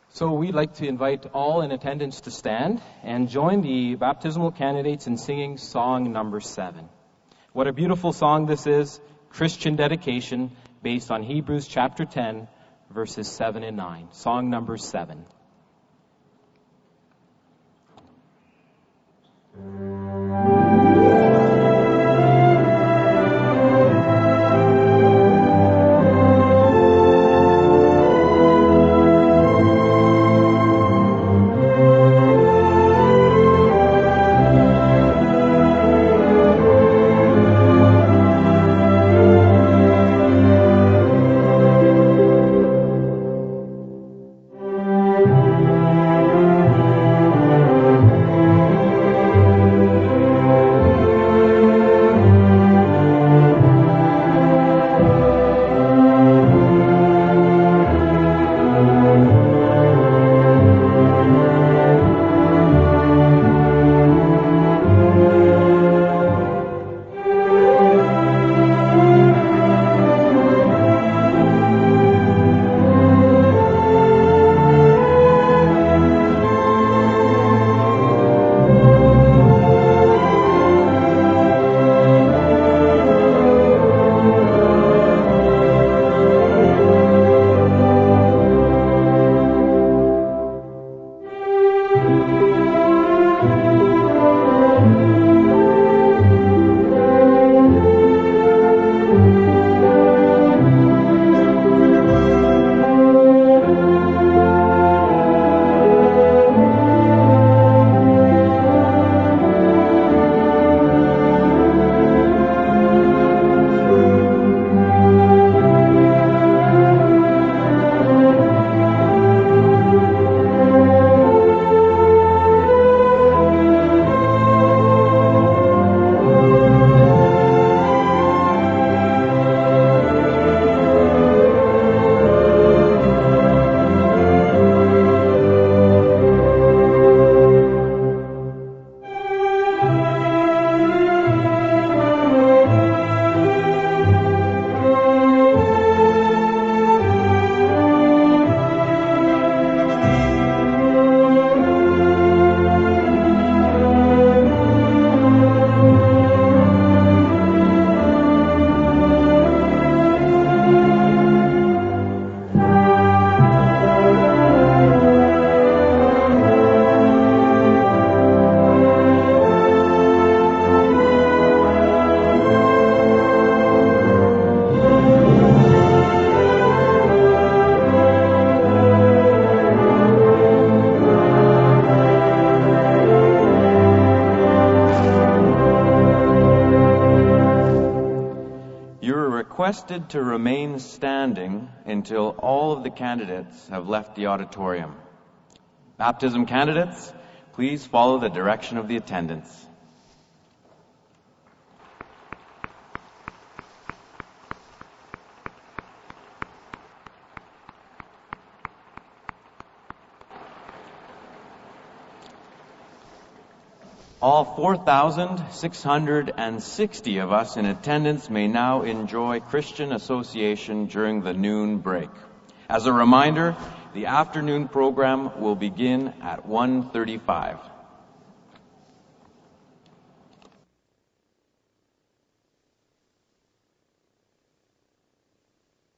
So we'd like to invite all in attendance to stand and join the baptismal candidates in singing song number 7. What a beautiful song this is, Christian dedication, based on Hebrews chapter 10, verses 7 and 9. Song number 7. Requested to remain standing until all of the candidates have left the auditorium. Baptism candidates, please follow the direction of the attendants. All 4,660 of us in attendance may now enjoy Christian association during the noon break. As a reminder, the afternoon program will begin at 1:35.